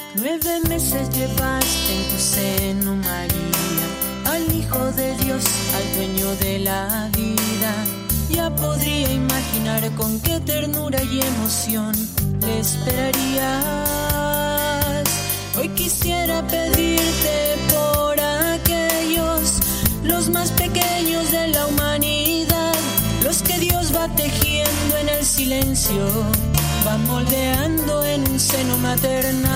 9 meses llevaste en tu seno, María, al Hijo de Dios, al dueño de la vida. Ya podría imaginar con qué ternura y emoción le esperarías. Hoy quisiera pedirte por aquellos, los más pequeños de la humanidad, los que Dios va tejiendo en el silencio, va moldeando en un seno maternal.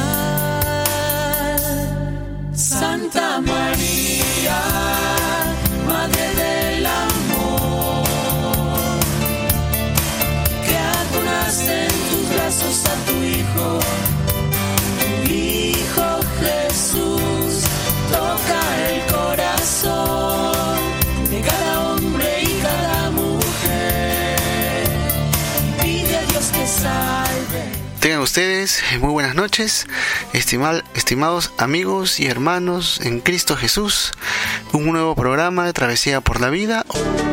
Santa María, Madre del Amor, que aconaste en tus brazos a tu Hijo Jesús, toca el corazón de cada hombre y cada mujer, pide a Dios que salve. Tengan ustedes muy buenas noches, estimados amigos y hermanos en Cristo Jesús. Un nuevo programa de Travesía por la Vida.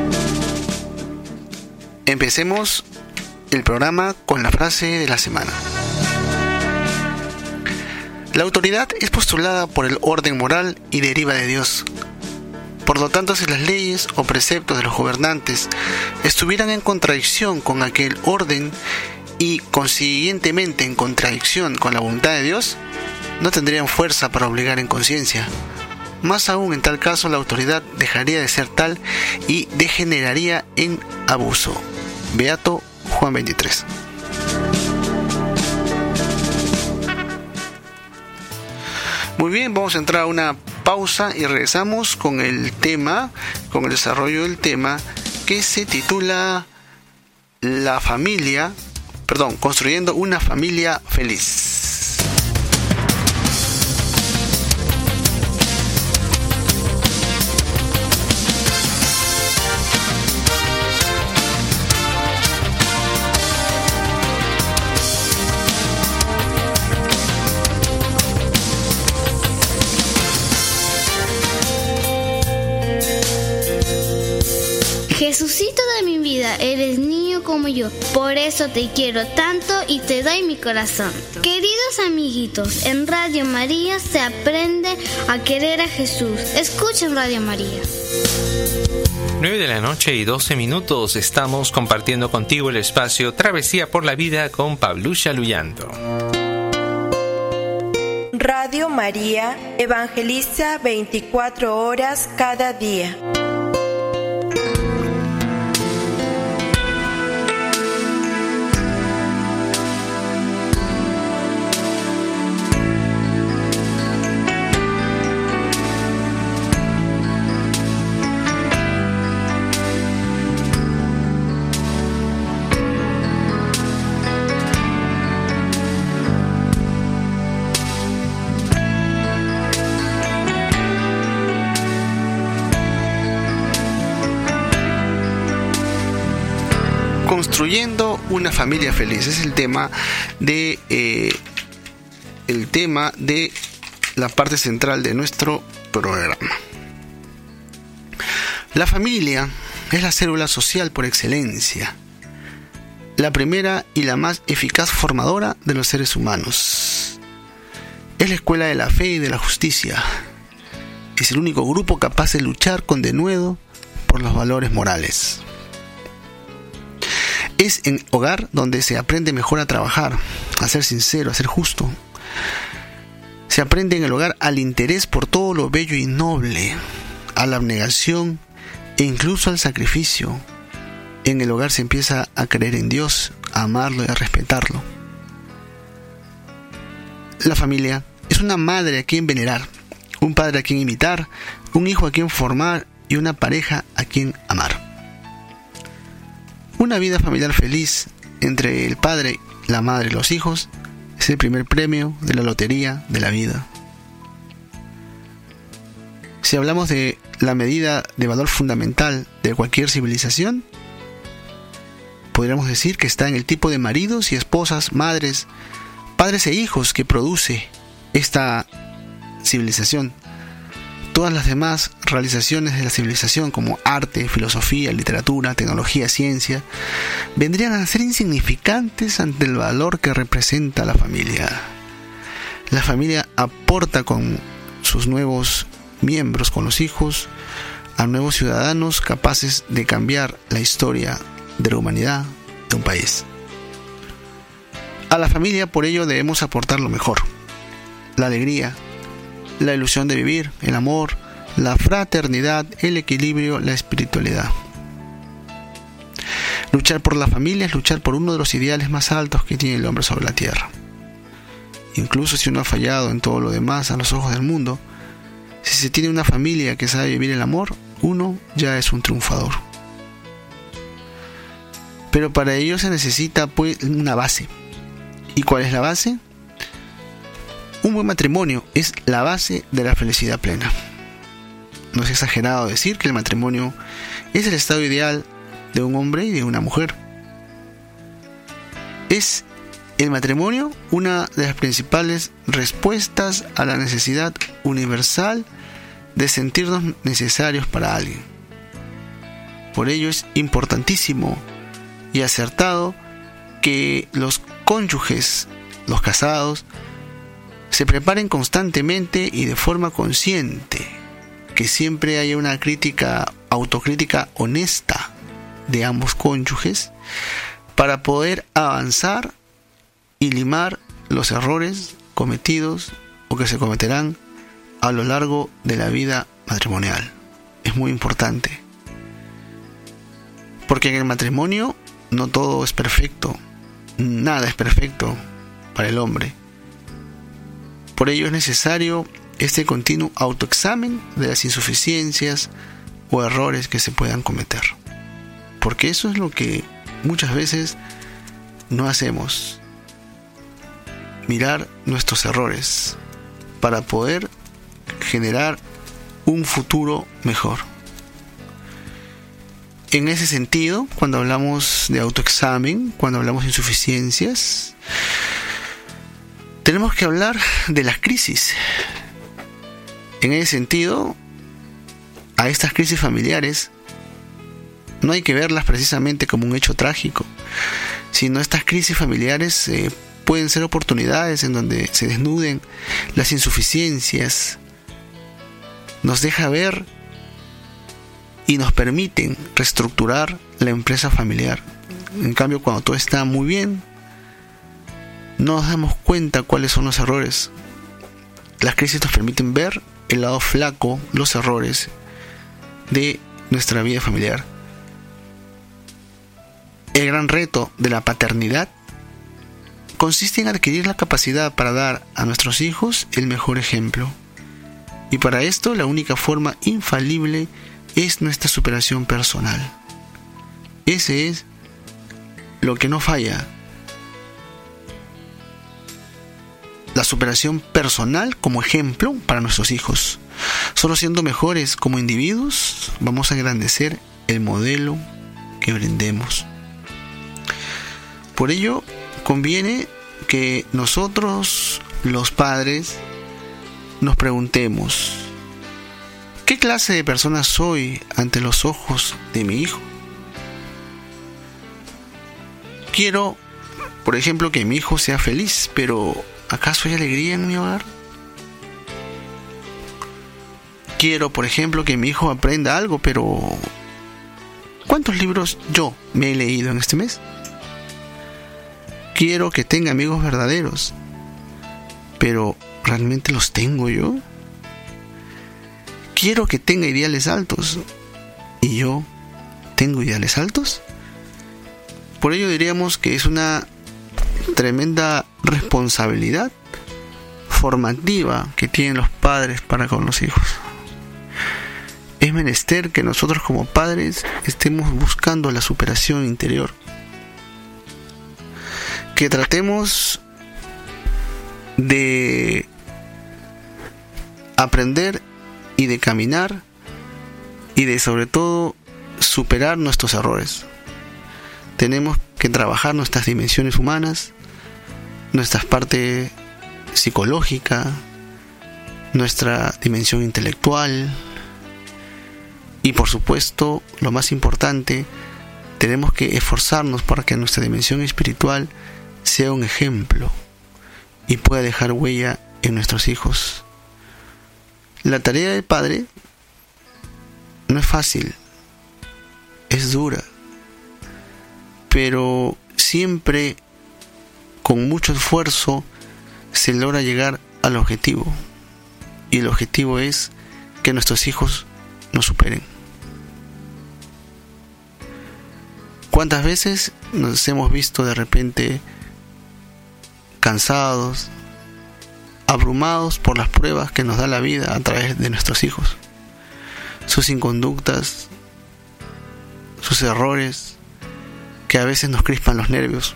Empecemos el programa con la frase de la semana. La autoridad es postulada por el orden moral y deriva de Dios. Por lo tanto, si las leyes o preceptos de los gobernantes estuvieran en contradicción con aquel orden y consiguientemente en contradicción con la voluntad de Dios, no tendrían fuerza para obligar en conciencia. Más aún, en tal caso, la autoridad dejaría de ser tal y degeneraría en abuso. Beato Juan 23. Muy bien, vamos a entrar a una pausa y regresamos con el desarrollo del tema que se titula Construyendo una familia feliz. Jesucito de mi vida, eres niño como yo, por eso te quiero tanto y te doy mi corazón. Queridos amiguitos, en Radio María se aprende a querer a Jesús. Escuchen Radio María. 9 de la noche y 12 minutos, estamos compartiendo contigo el espacio Travesía por la Vida con Pablucha Luyando. Radio María evangeliza 24 horas cada día. Construyendo una familia feliz es el tema de la parte central de nuestro programa. La familia es la célula social por excelencia, la primera y la más eficaz formadora de los seres humanos. Es la escuela de la fe y de la justicia. Es el único grupo capaz de luchar con denuedo por los valores morales. Es en hogar donde se aprende mejor a trabajar, a ser sincero, a ser justo. Se aprende en el hogar al interés por todo lo bello y noble, a la abnegación e incluso al sacrificio. En el hogar se empieza a creer en Dios, a amarlo y a respetarlo. La familia es una madre a quien venerar, un padre a quien imitar, un hijo a quien formar y una pareja a quien amar. Una vida familiar feliz entre el padre, la madre y los hijos es el primer premio de la lotería de la vida. Si hablamos de la medida de valor fundamental de cualquier civilización, podríamos decir que está en el tipo de maridos y esposas, madres, padres e hijos que produce esta civilización. Todas las demás realizaciones de la civilización, como arte, filosofía, literatura, tecnología, ciencia, vendrían a ser insignificantes ante el valor que representa la familia. La familia aporta con sus nuevos miembros, con los hijos, a nuevos ciudadanos capaces de cambiar la historia de la humanidad, de un país. A la familia, por ello, debemos aportar lo mejor: la alegría, la ilusión de vivir, el amor, la fraternidad, el equilibrio, la espiritualidad. Luchar por la familia es luchar por uno de los ideales más altos que tiene el hombre sobre la tierra. Incluso si uno ha fallado en todo lo demás a los ojos del mundo, si se tiene una familia que sabe vivir el amor, uno ya es un triunfador. Pero para ello se necesita pues una base. ¿Y cuál es la base? Un buen matrimonio es la base de la felicidad plena. No es exagerado decir que el matrimonio es el estado ideal de un hombre y de una mujer. Es el matrimonio una de las principales respuestas a la necesidad universal de sentirnos necesarios para alguien. Por ello es importantísimo y acertado que los cónyuges, los casados, se preparen constantemente y de forma consciente, que siempre haya una autocrítica honesta de ambos cónyuges para poder avanzar y limar los errores cometidos o que se cometerán a lo largo de la vida matrimonial. Es muy importante, porque en el matrimonio no todo es perfecto, nada es perfecto para el hombre. Por ello es necesario este continuo autoexamen de las insuficiencias o errores que se puedan cometer, porque eso es lo que muchas veces no hacemos: mirar nuestros errores para poder generar un futuro mejor. En ese sentido, cuando hablamos de autoexamen, cuando hablamos de insuficiencias, tenemos que hablar de las crisis. En ese sentido, a estas crisis familiares no hay que verlas precisamente como un hecho trágico, sino estas crisis familiares pueden ser oportunidades en donde se desnuden las insuficiencias, nos deja ver y nos permiten reestructurar la empresa familiar. En cambio, cuando todo está muy bien, no nos damos cuenta cuáles son los errores. Las crisis nos permiten ver el lado flaco, los errores de nuestra vida familiar. El gran reto de la paternidad consiste en adquirir la capacidad para dar a nuestros hijos el mejor ejemplo. Y para esto la única forma infalible es nuestra superación personal. Ese es lo que no falla: la superación personal como ejemplo para nuestros hijos. Solo siendo mejores como individuos vamos a engrandecer el modelo que brindemos. Por ello conviene que nosotros, los padres, nos preguntemos: ¿qué clase de persona soy ante los ojos de mi hijo? Quiero, por ejemplo, que mi hijo sea feliz, pero ¿acaso hay alegría en mi hogar? Quiero, por ejemplo, que mi hijo aprenda algo, pero ¿cuántos libros yo me he leído en este mes? Quiero que tenga amigos verdaderos, pero ¿realmente los tengo yo? Quiero que tenga ideales altos, ¿y yo tengo ideales altos? Por ello diríamos que es una tremenda responsabilidad formativa que tienen los padres para con los hijos. Es menester que nosotros como padres estemos buscando la superación interior, que tratemos de aprender y de caminar y de, sobre todo, superar nuestros errores. Tenemos que trabajar nuestras dimensiones humanas, nuestra parte psicológica, nuestra dimensión intelectual y, por supuesto, lo más importante, tenemos que esforzarnos para que nuestra dimensión espiritual sea un ejemplo y pueda dejar huella en nuestros hijos. La tarea del padre no es fácil, es dura, pero siempre con mucho esfuerzo se logra llegar al objetivo, y el objetivo es que nuestros hijos nos superen. ¿Cuántas veces nos hemos visto de repente cansados, abrumados por las pruebas que nos da la vida a través de nuestros hijos? Sus inconductas, sus errores, que a veces nos crispan los nervios.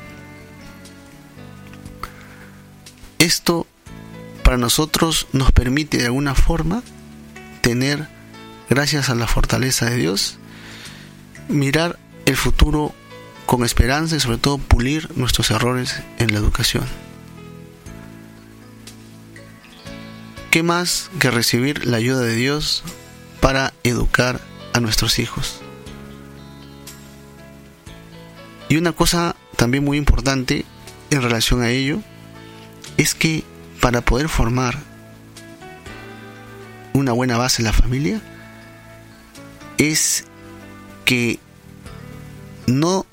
Esto para nosotros nos permite de alguna forma tener, gracias a la fortaleza de Dios, mirar el futuro con esperanza y sobre todo pulir nuestros errores en la educación. ¿Qué más que recibir la ayuda de Dios para educar a nuestros hijos? Y una cosa también muy importante en relación a ello es que para poder formar una buena base en la familia es que no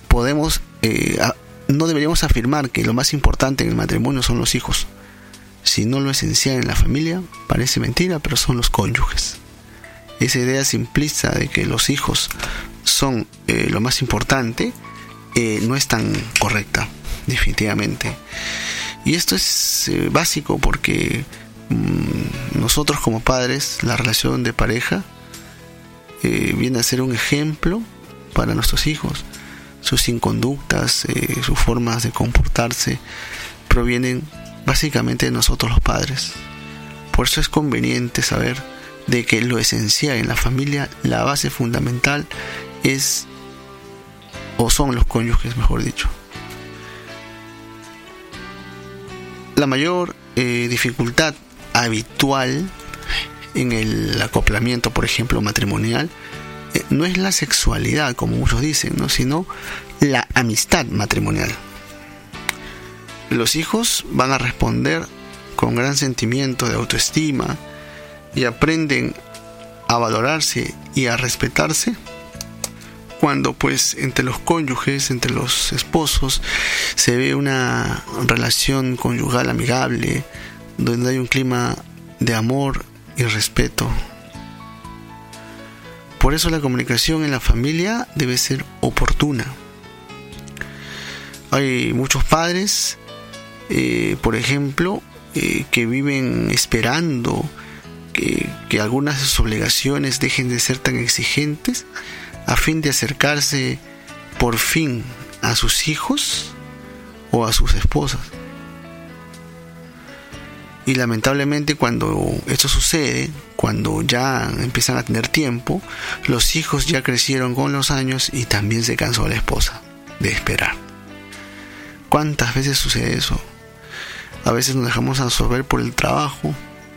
deberíamos afirmar que lo más importante en el matrimonio son los hijos, sino lo esencial en la familia. Parece mentira, pero son los cónyuges. Esa idea simplista de que los hijos son lo más importante no es tan correcta, definitivamente. Y esto es básico porque nosotros como padres, la relación de pareja viene a ser un ejemplo para nuestros hijos. Sus inconductas, sus formas de comportarse provienen básicamente de nosotros los padres. Por eso es conveniente saber de que lo esencial en la familia, la base fundamental es, o son los cónyuges, mejor dicho. La mayor dificultad habitual en el acoplamiento, por ejemplo, matrimonial, no es la sexualidad, como muchos dicen, ¿no?, sino la amistad matrimonial. Los hijos van a responder con gran sentimiento de autoestima y aprenden a valorarse y a respetarse cuando pues entre los cónyuges, entre los esposos, se ve una relación conyugal amigable, donde hay un clima de amor y respeto. Por eso la comunicación en la familia debe ser oportuna. Hay muchos padres, por ejemplo, que viven esperando que algunas de sus obligaciones dejen de ser tan exigentes a fin de acercarse por fin a sus hijos o a sus esposas. Y lamentablemente cuando esto sucede, cuando ya empiezan a tener tiempo, los hijos ya crecieron con los años y también se cansó la esposa de esperar. ¿Cuántas veces sucede eso? A veces nos dejamos absorber por el trabajo,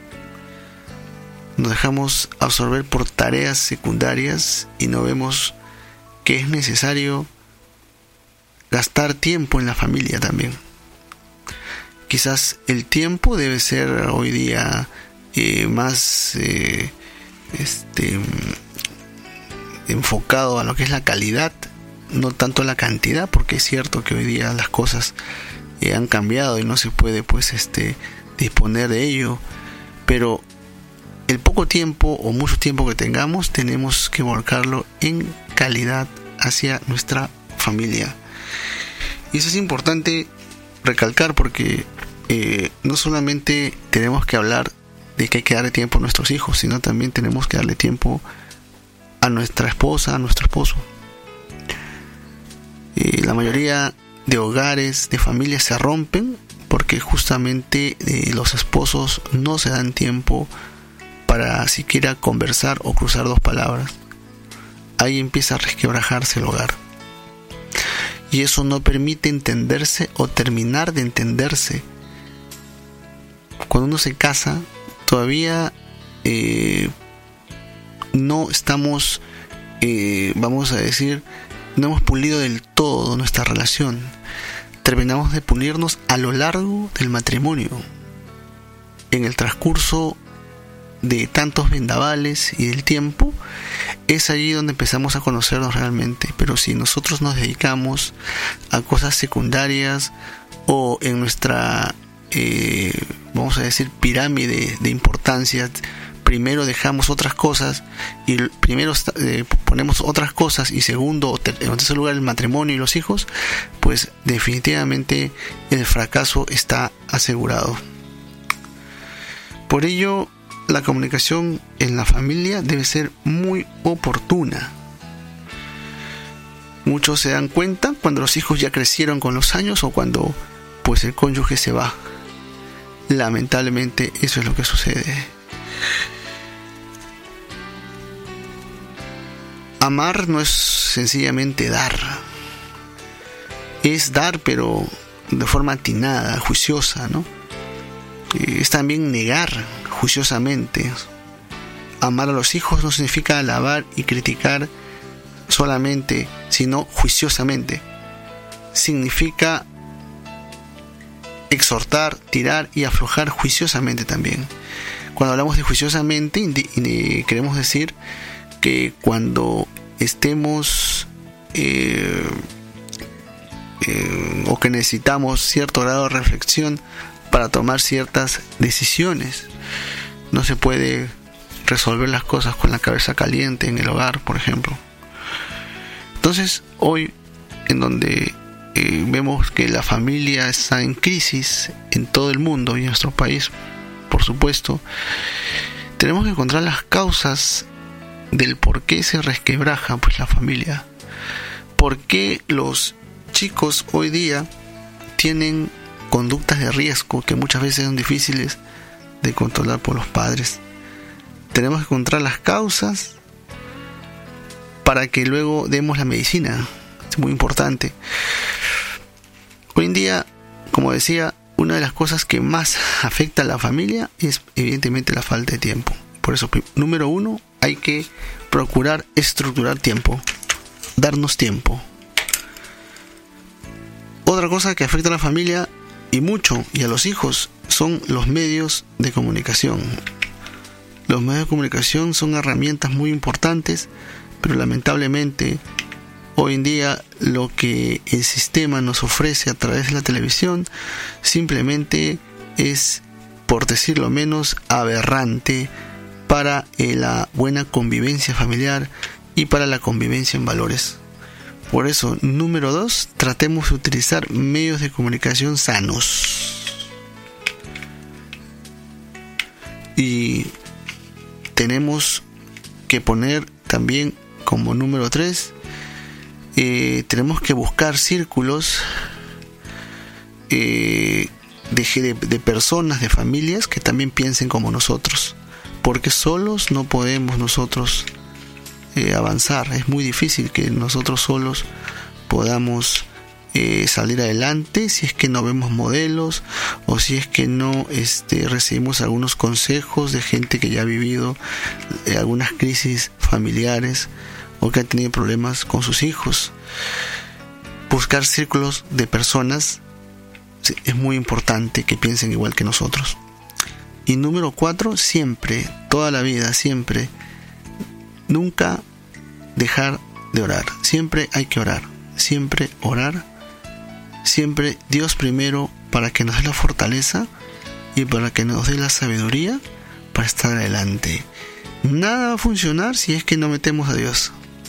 nos dejamos absorber por tareas secundarias y no vemos que es necesario gastar tiempo en la familia también. Quizás el tiempo debe ser hoy día más enfocado a lo que es la calidad, no tanto la cantidad, porque es cierto que hoy día las cosas han cambiado y no se puede disponer de ello, pero el poco tiempo o mucho tiempo que tengamos tenemos que volcarlo en calidad hacia nuestra familia. Y eso es importante recalcar porque no solamente tenemos que hablar de que hay que darle tiempo a nuestros hijos, sino también tenemos que darle tiempo a nuestra esposa, a nuestro esposo. La mayoría de hogares, de familias se rompen porque justamente los esposos no se dan tiempo para siquiera conversar o cruzar dos palabras. Ahí empieza a resquebrajarse el hogar. Y eso no permite entenderse o terminar de entenderse. Cuando uno se casa, todavía no estamos, vamos a decir, no hemos pulido del todo nuestra relación. Terminamos de pulirnos a lo largo del matrimonio. en el transcurso de tantos vendavales y del tiempo, es allí donde empezamos a conocernos realmente. Pero si nosotros nos dedicamos a cosas secundarias o en nuestra, vamos a decir, pirámide de importancia, primero dejamos otras cosas y primero ponemos otras cosas y segundo en tercer lugar el matrimonio y los hijos, pues definitivamente el fracaso está asegurado. Por ello, la comunicación en la familia debe ser muy oportuna. Muchos se dan cuenta cuando los hijos ya crecieron con los años o cuando pues el cónyuge se va. Lamentablemente eso es lo que sucede. Amar no es sencillamente dar. Es dar, pero de forma atinada, juiciosa, ¿no? Es también negar juiciosamente. Amar a los hijos no significa alabar y criticar solamente, sino juiciosamente. Significa exhortar, tirar y aflojar juiciosamente también. Cuando hablamos de juiciosamente, queremos decir que cuando estemos o que necesitamos cierto grado de reflexión para tomar ciertas decisiones. No se puede resolver las cosas con la cabeza caliente en el hogar, por ejemplo. Entonces, hoy, en donde vemos que la familia está en crisis en todo el mundo y en nuestro país, por supuesto, tenemos que encontrar las causas del por qué se resquebraja pues la familia. ¿Por qué los chicos hoy día tienen conductas de riesgo que muchas veces son difíciles de controlar por los padres? Tenemos que encontrar las causas para que luego demos la medicina. Es muy importante. Hoy en día, como decía, una de las cosas que más afecta a la familia es evidentemente la falta de tiempo. Por eso, número 1, hay que procurar estructurar tiempo, darnos tiempo. Otra cosa que afecta a la familia y mucho y a los hijos son los medios de comunicación. Los medios de comunicación son herramientas muy importantes, pero lamentablemente hoy en día lo que el sistema nos ofrece a través de la televisión simplemente es, por decirlo menos, aberrante para la buena convivencia familiar y para la convivencia en valores. Por eso, número 2, tratemos de utilizar medios de comunicación sanos. Y tenemos que poner también como número 3, tenemos que buscar círculos de personas, de familias que también piensen como nosotros, porque solos no podemos nosotros avanzar. Es muy difícil que nosotros solos podamos salir adelante si es que no vemos modelos o si es que no recibimos algunos consejos de gente que ya ha vivido algunas crisis familiares o que ha tenido problemas con sus hijos. Buscar círculos de personas es muy importante que piensen igual que nosotros. Y número 4, siempre, toda la vida, siempre, nunca dejar de orar. Siempre hay que orar. Siempre orar. Siempre Dios primero, para que nos dé la fortaleza y para que nos dé la sabiduría para estar adelante. Nada va a funcionar si es que no metemos a Dios.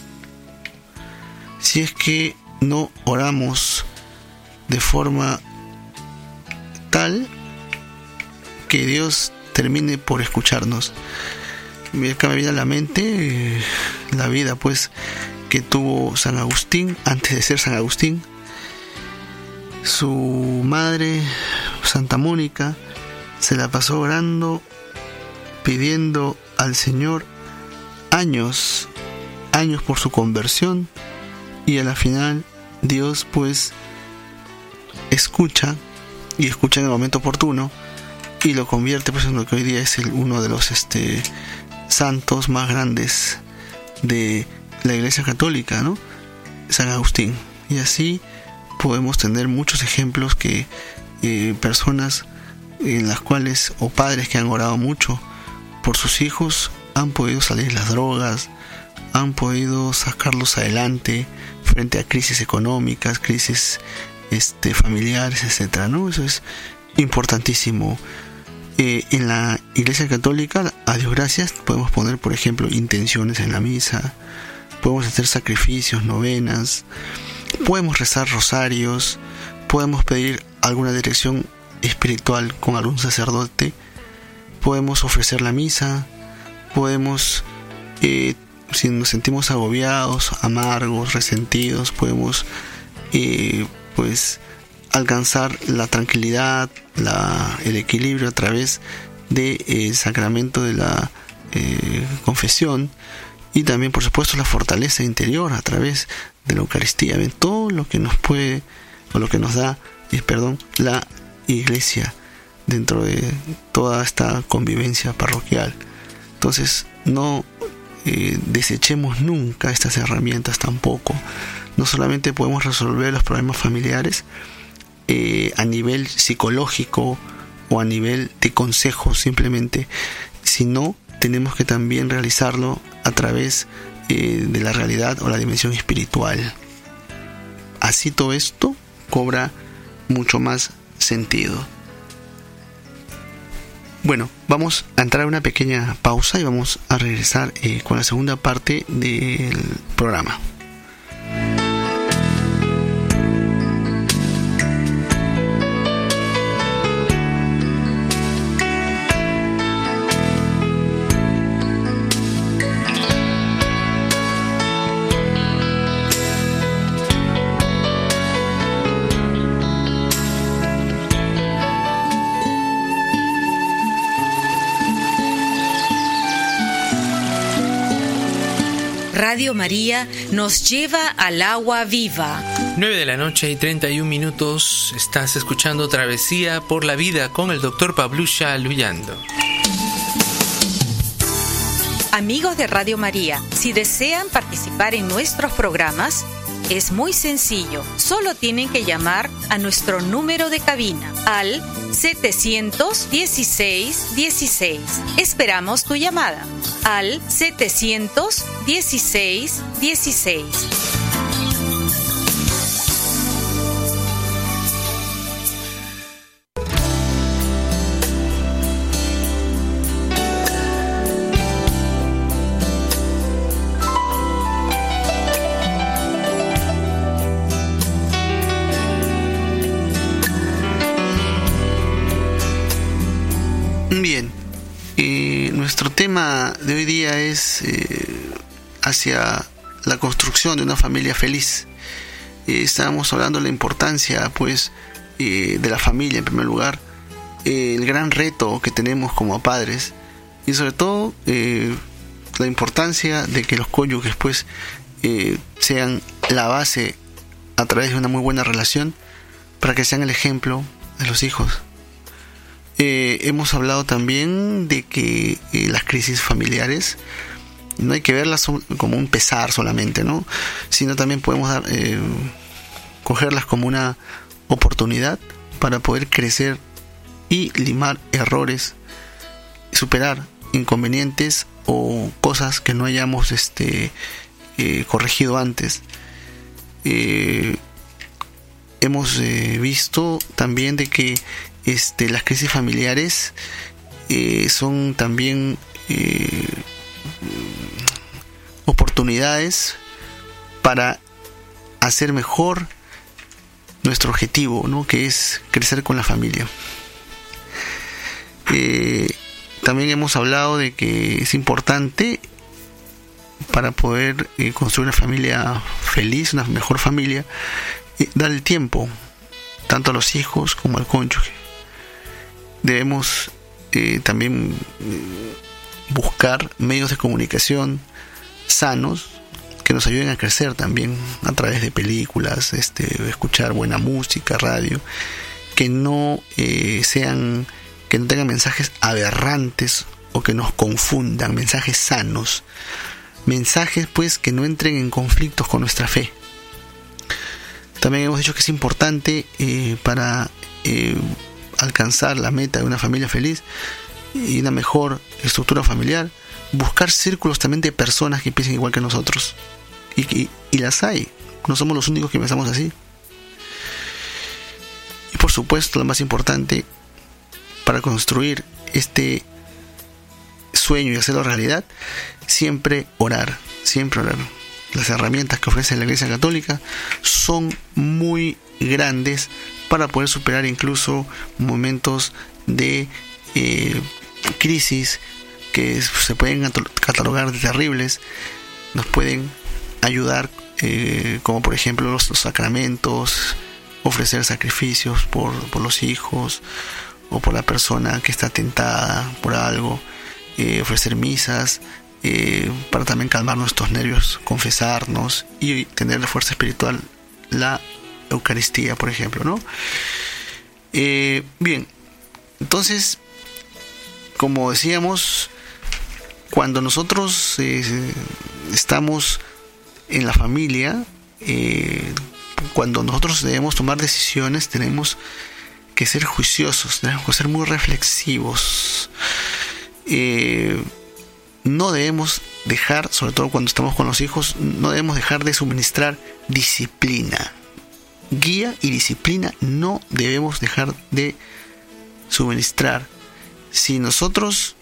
Si es que no oramos de forma tal que Dios termine por escucharnos. Acá me viene a la mente la vida pues que tuvo San Agustín antes de ser San Agustín. Su madre, Santa Mónica, se la pasó orando, pidiendo al Señor años por su conversión, y a la final Dios pues escucha en el momento oportuno y lo convierte pues en lo que hoy día es uno de los santos más grandes de la Iglesia Católica, ¿no? San Agustín. Y así podemos tener muchos ejemplos que personas en las cuales, o padres que han orado mucho por sus hijos, han podido salir de las drogas, han podido sacarlos adelante frente a crisis económicas, crisis familiares, etcétera, ¿no? Eso es importantísimo. En la Iglesia Católica, a Dios gracias, podemos poner, por ejemplo, intenciones en la misa, podemos hacer sacrificios, novenas, podemos rezar rosarios, podemos pedir alguna dirección espiritual con algún sacerdote, podemos ofrecer la misa, podemos, si nos sentimos agobiados, amargos, resentidos, podemos alcanzar la tranquilidad, el equilibrio a través del sacramento de la confesión, y también, por supuesto, la fortaleza interior a través de la Eucaristía. ¿Ven? Todo lo que nos puede, o lo que nos da, la Iglesia dentro de toda esta convivencia parroquial. Entonces, no desechemos nunca estas herramientas tampoco. No solamente podemos resolver los problemas familiares a nivel psicológico o a nivel de consejo simplemente, sino tenemos que también realizarlo a través de la realidad o la dimensión espiritual. Así todo esto cobra mucho más sentido. Bueno, vamos a entrar a una pequeña pausa y vamos a regresar con la segunda parte del programa. Radio María nos lleva al agua viva. 9:31 a.m. Estás escuchando Travesía por la Vida con el Dr. Pablusha Luyando. Amigos de Radio María, si desean participar en nuestros programas, es muy sencillo. Solo tienen que llamar a nuestro número de cabina al 716-16. Esperamos tu llamada al 716-16. Bien, nuestro tema de hoy día es hacia la construcción de una familia feliz. Estábamos hablando de la importancia, de la familia en primer lugar, el gran reto que tenemos como padres, y sobre todo la importancia de que los cónyuges sean la base a través de una muy buena relación para que sean el ejemplo de los hijos. Hemos hablado también de que las crisis familiares no hay que verlas como un pesar solamente, ¿no? Sino también podemos cogerlas como una oportunidad para poder crecer y limar errores, superar inconvenientes o cosas que no hayamos corregido antes. Hemos visto también de que las crisis familiares son también oportunidades para hacer mejor nuestro objetivo, ¿no? Que es crecer con la familia. También hemos hablado de que es importante para poder construir una familia feliz, una mejor familia, dar el tiempo tanto a los hijos como al cónyuge. Debemos también buscar medios de comunicación sanos que nos ayuden a crecer también a través de películas, escuchar buena música, radio, que no tengan mensajes aberrantes o que nos confundan, mensajes sanos, mensajes que no entren en conflictos con nuestra fe. También hemos dicho que es importante para alcanzar la meta de una familia feliz y una mejor estructura familiar, buscar círculos también de personas que piensen igual que nosotros. Y las hay, no somos los únicos que pensamos así. Y por supuesto, lo más importante para construir este sueño y hacerlo realidad, siempre orar. Las herramientas que ofrece la Iglesia Católica son muy grandes para poder superar incluso momentos de crisis que se pueden catalogar de terribles. Nos pueden ayudar, como por ejemplo los sacramentos, ofrecer sacrificios por los hijos o por la persona que está tentada por algo, ofrecer misas, para también calmar nuestros nervios, confesarnos y tener la fuerza espiritual, la Eucaristía, por ejemplo, ¿no? Bien, entonces, como decíamos, cuando nosotros estamos en la familia, cuando nosotros debemos tomar decisiones, tenemos que ser juiciosos, tenemos que ser muy reflexivos. No debemos dejar, sobre todo cuando estamos con los hijos, no debemos dejar de suministrar disciplina. Guía y disciplina no debemos dejar de suministrar. Si nosotros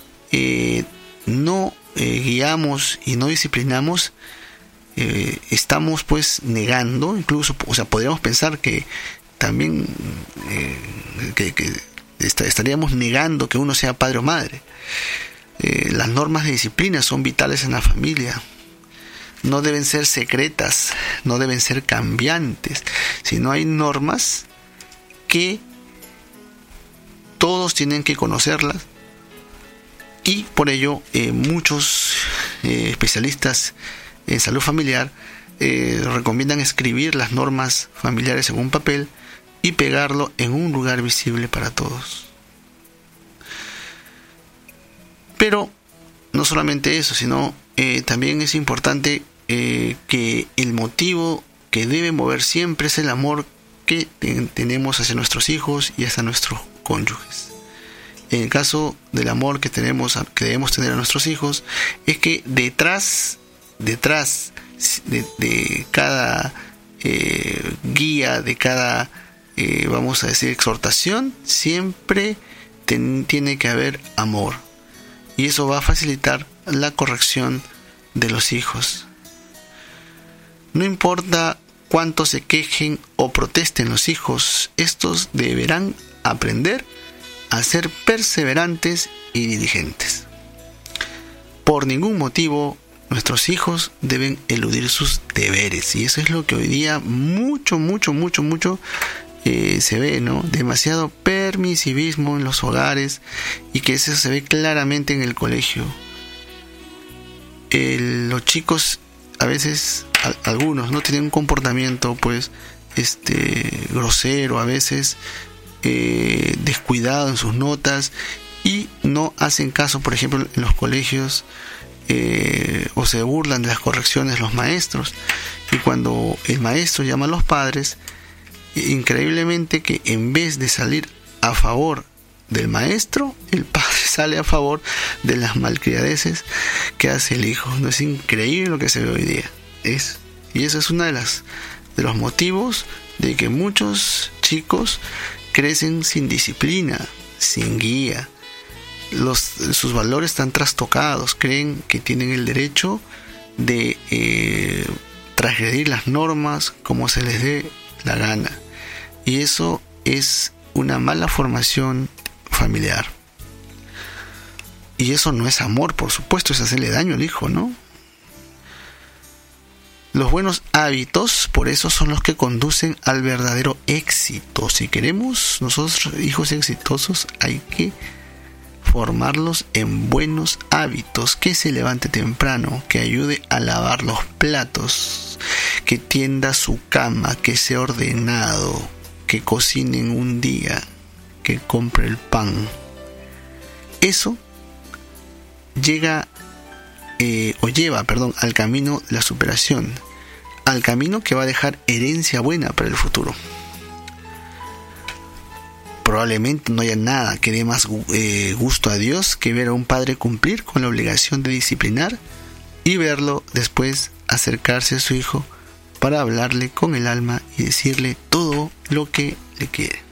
no guiamos y no disciplinamos, estamos pues negando, incluso, o sea, podríamos pensar que también estaríamos negando que uno sea padre o madre. Las normas de disciplina son vitales en la familia. No deben ser secretas, no deben ser cambiantes, sino hay normas que todos tienen que conocerlas, y por ello muchos especialistas en salud familiar recomiendan escribir las normas familiares en un papel y pegarlo en un lugar visible para todos. Pero no solamente eso, sino también es importante que el motivo que debe mover siempre es el amor que tenemos hacia nuestros hijos y hacia nuestros cónyuges. En el caso del amor que debemos tener a nuestros hijos, es que detrás de cada guía, de cada vamos a decir exhortación, siempre tiene que haber amor, y eso va a facilitar la corrección de los hijos. No importa cuánto se quejen o protesten los hijos, estos deberán aprender a ser perseverantes y diligentes. Por ningún motivo nuestros hijos deben eludir sus deberes, y eso es lo que hoy día mucho se ve, ¿no? Demasiado permisivismo en los hogares, y que eso se ve claramente en el colegio. Los chicos, a veces algunos no tienen un comportamiento pues grosero, a veces descuidado en sus notas, y no hacen caso, por ejemplo, en los colegios, o se burlan de las correcciones de los maestros. Y cuando el maestro llama a los padres, increíblemente que en vez de salir a favor del maestro, el padre sale a favor de las malcriadeces que hace el hijo. No es increíble lo que se ve hoy día. Y eso es uno de los motivos de que muchos chicos crecen sin disciplina, sin guía. Sus valores están trastocados, creen que tienen el derecho de transgredir las normas como se les dé la gana, y eso es una mala formación familiar, y eso no es amor, por supuesto, es hacerle daño al hijo, ¿no? Los buenos hábitos, por eso, son los que conducen al verdadero éxito. Si queremos nosotros hijos exitosos, hay que formarlos en buenos hábitos, que se levante temprano, que ayude a lavar los platos, que tienda su cama, que sea ordenado, que cocine en un día, que compre el pan. Eso lleva al camino de la superación, al camino que va a dejar herencia buena para el futuro. Probablemente no haya nada que dé más gusto a Dios que ver a un padre cumplir con la obligación de disciplinar y verlo después acercarse a su hijo para hablarle con el alma y decirle todo lo que le quiere.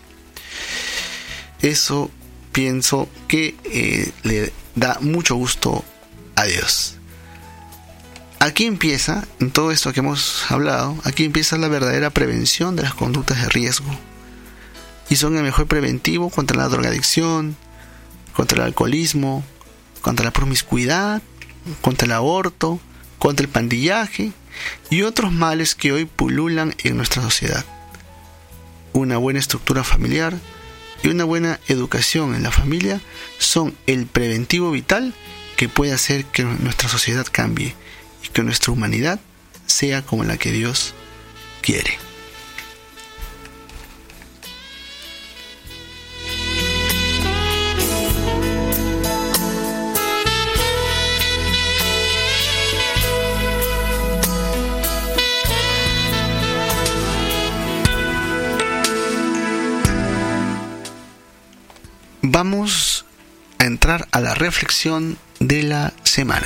Eso pienso que le da mucho gusto a Dios. Aquí empieza, en todo esto que hemos hablado, aquí empieza la verdadera prevención de las conductas de riesgo. Y son el mejor preventivo contra la drogadicción, contra el alcoholismo, contra la promiscuidad, contra el aborto, contra el pandillaje y otros males que hoy pululan en nuestra sociedad. Una buena estructura familiar y una buena educación en la familia son el preventivo vital que puede hacer que nuestra sociedad cambie y que nuestra humanidad sea como la que Dios quiere. Vamos a entrar a la reflexión de la semana.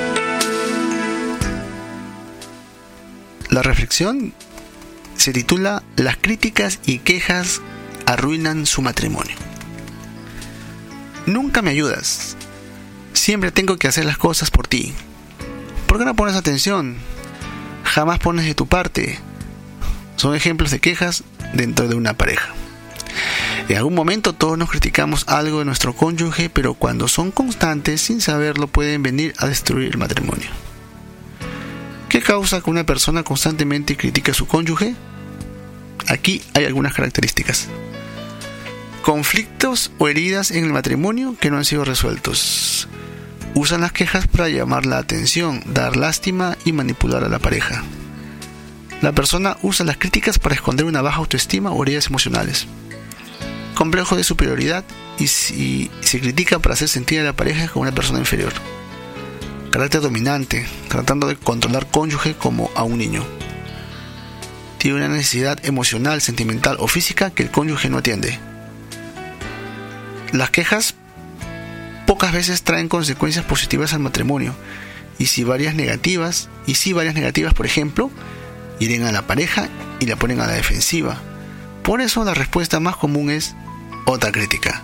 La reflexión se titula "Las críticas y quejas arruinan su matrimonio". Nunca me ayudas. Siempre tengo que hacer las cosas por ti. ¿Por qué no pones atención? Jamás pones de tu parte. Son ejemplos de quejas dentro de una pareja. En algún momento todos nos criticamos algo de nuestro cónyuge, pero cuando son constantes, sin saberlo, pueden venir a destruir el matrimonio. ¿Qué causa que una persona constantemente critique a su cónyuge? Aquí hay algunas características. Conflictos o heridas en el matrimonio que no han sido resueltos. Usan las quejas para llamar la atención, dar lástima y manipular a la pareja. La persona usa las críticas para esconder una baja autoestima o heridas emocionales. Complejo de superioridad y se critica para hacer sentir a la pareja como una persona inferior. Carácter dominante, tratando de controlar cónyuge como a un niño. Tiene una necesidad emocional, sentimental o física que el cónyuge no atiende. Las quejas pocas veces traen consecuencias positivas al matrimonio, y si varias negativas, por ejemplo, hieren a la pareja y la ponen a la defensiva. Por eso la respuesta más común es otra crítica.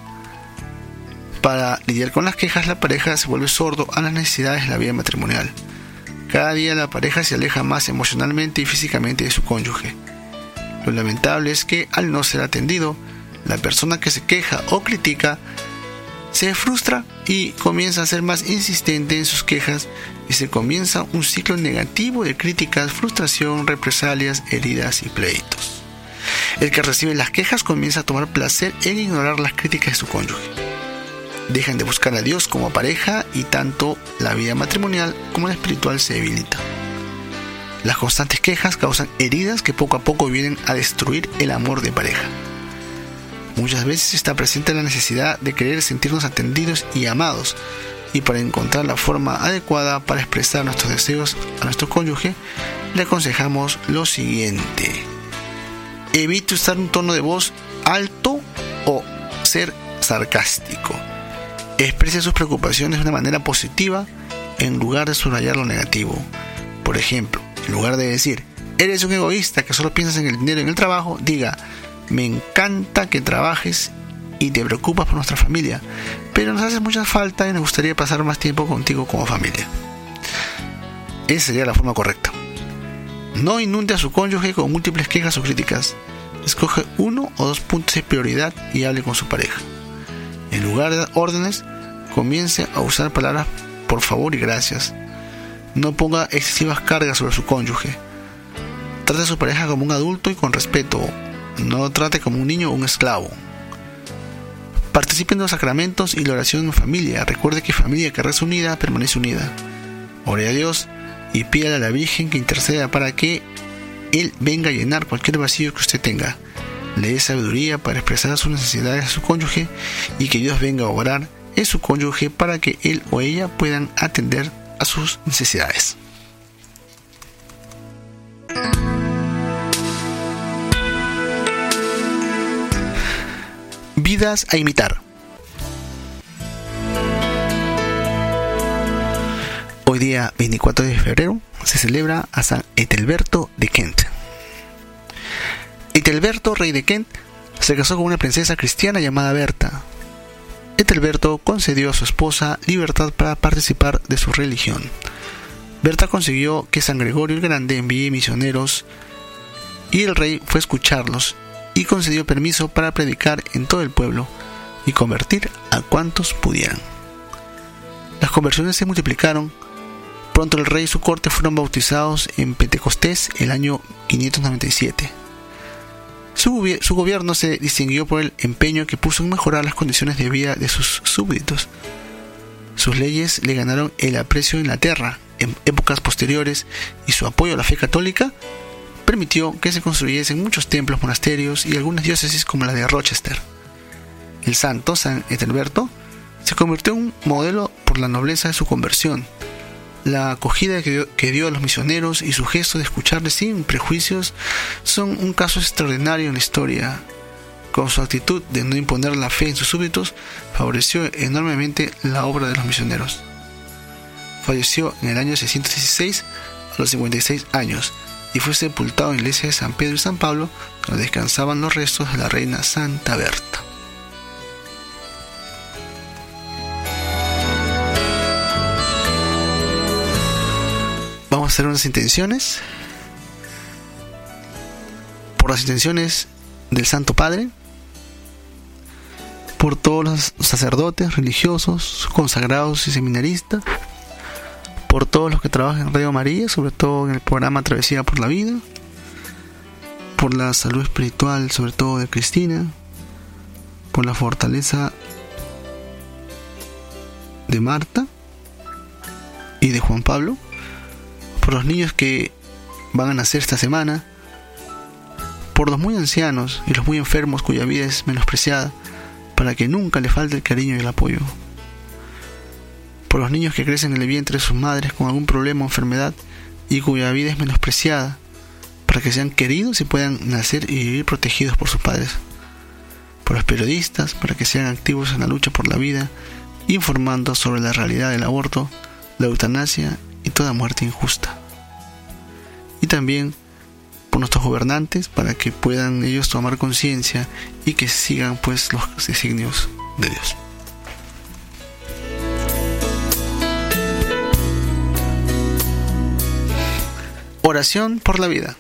Para lidiar con las quejas, la pareja se vuelve sordo a las necesidades de la vida matrimonial. Cada día la pareja se aleja más emocionalmente y físicamente de su cónyuge. Lo lamentable es que al no ser atendido, la persona que se queja o critica se frustra y comienza a ser más insistente en sus quejas y se comienza un ciclo negativo de críticas, frustración, represalias, heridas y pleitos. El que recibe las quejas comienza a tomar placer en ignorar las críticas de su cónyuge. Dejan de buscar a Dios como pareja y tanto la vida matrimonial como la espiritual se debilita. Las constantes quejas causan heridas que poco a poco vienen a destruir el amor de pareja. Muchas veces está presente la necesidad de querer sentirnos atendidos y amados, y para encontrar la forma adecuada para expresar nuestros deseos a nuestro cónyuge, le aconsejamos lo siguiente. Evite usar un tono de voz alto o ser sarcástico. Exprese sus preocupaciones de una manera positiva en lugar de subrayar lo negativo. Por ejemplo, en lugar de decir, eres un egoísta que solo piensas en el dinero y en el trabajo, diga, me encanta que trabajes y te preocupas por nuestra familia, pero nos haces mucha falta y nos gustaría pasar más tiempo contigo como familia. Esa sería la forma correcta. No inunde a su cónyuge con múltiples quejas o críticas. Escoge 1 o 2 puntos de prioridad y hable con su pareja. En lugar de órdenes, comience a usar palabras por favor y gracias. No ponga excesivas cargas sobre su cónyuge. Trate a su pareja como un adulto y con respeto. No lo trate como un niño o un esclavo. Participe en los sacramentos y la oración en familia. Recuerde que familia que reza unida permanece unida. Ore a Dios y pídale a la Virgen que interceda para que Él venga a llenar cualquier vacío que usted tenga. Le dé sabiduría para expresar sus necesidades a su cónyuge y que Dios venga a obrar en su cónyuge para que él o ella puedan atender a sus necesidades. Vidas a imitar. Hoy día 24 de febrero se celebra a San Ethelberto de Kent. Ethelberto, rey de Kent, se casó con una princesa cristiana llamada Berta. Ethelberto concedió a su esposa libertad para participar de su religión. Berta consiguió que San Gregorio el Grande envíe misioneros y el rey fue a escucharlos y concedió permiso para predicar en todo el pueblo y convertir a cuantos pudieran. Las conversiones se multiplicaron. Pronto el rey y su corte fueron bautizados en Pentecostés el año 597. Su gobierno se distinguió por el empeño que puso en mejorar las condiciones de vida de sus súbditos. Sus leyes le ganaron el aprecio de Inglaterra en épocas posteriores y su apoyo a la fe católica permitió que se construyesen muchos templos, monasterios y algunas diócesis como la de Rochester. El santo, San Ethelberto, se convirtió en un modelo por la nobleza de su conversión, la acogida que dio a los misioneros y su gesto de escucharles sin prejuicios son un caso extraordinario en la historia. Con su actitud de no imponer la fe en sus súbditos, favoreció enormemente la obra de los misioneros. Falleció en el año 616 a los 56 años y fue sepultado en la iglesia de San Pedro y San Pablo, donde descansaban los restos de la reina Santa Berta. Vamos a hacer unas intenciones. Por las intenciones del Santo Padre, por todos los sacerdotes, religiosos, consagrados y seminaristas, por todos los que trabajan en Radio María, sobre todo en el programa Travesía por la Vida, por la salud espiritual, sobre todo de Cristina, por la fortaleza de Marta y de Juan Pablo, por los niños que van a nacer esta semana, por los muy ancianos y los muy enfermos cuya vida es menospreciada, para que nunca le falte el cariño y el apoyo, por los niños que crecen en el vientre de sus madres con algún problema o enfermedad y cuya vida es menospreciada, para que sean queridos y puedan nacer y vivir protegidos por sus padres, por los periodistas, para que sean activos en la lucha por la vida, informando sobre la realidad del aborto, la eutanasia y toda muerte injusta. Y también por nuestros gobernantes, para que puedan ellos tomar conciencia y que sigan pues los designios de Dios. Oración por la vida.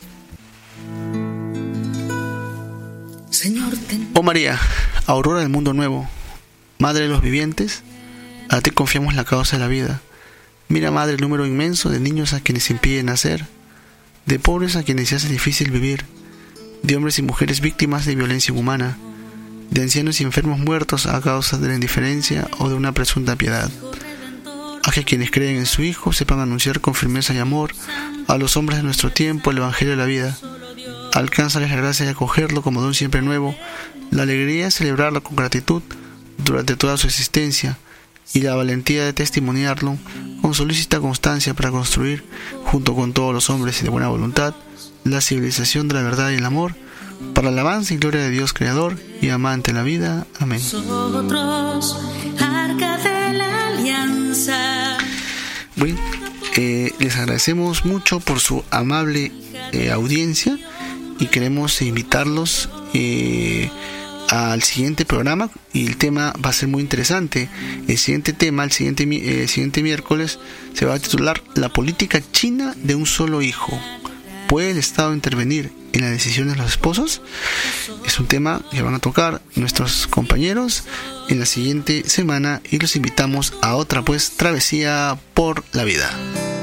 Oh María, aurora del mundo nuevo, Madre de los vivientes, a ti confiamos la causa de la vida. Mira, Madre, el número inmenso de niños a quienes se impide nacer, de pobres a quienes se hace difícil vivir, de hombres y mujeres víctimas de violencia inhumana, de ancianos y enfermos muertos a causa de la indiferencia o de una presunta piedad. Haz que quienes creen en su Hijo sepan anunciar con firmeza y amor a los hombres de nuestro tiempo el Evangelio de la vida. Alcánzales la gracia de acogerlo como don siempre nuevo, la alegría de celebrarlo con gratitud durante toda su existencia, y la valentía de testimoniarlo con solícita constancia para construir, junto con todos los hombres y de buena voluntad, la civilización de la verdad y el amor, para la alabanza y gloria de Dios Creador y amante de la vida. Amén. Nosotros, arca de la alianza. Bueno, les agradecemos mucho por su amable audiencia y queremos invitarlos al siguiente programa, y el tema va a ser muy interesante. El siguiente tema, el siguiente miércoles, se va a titular La política china de un solo hijo. ¿Puede el Estado intervenir en las decisiones de los esposos? Es un tema que van a tocar nuestros compañeros en la siguiente semana y los invitamos a otra Travesía por la Vida.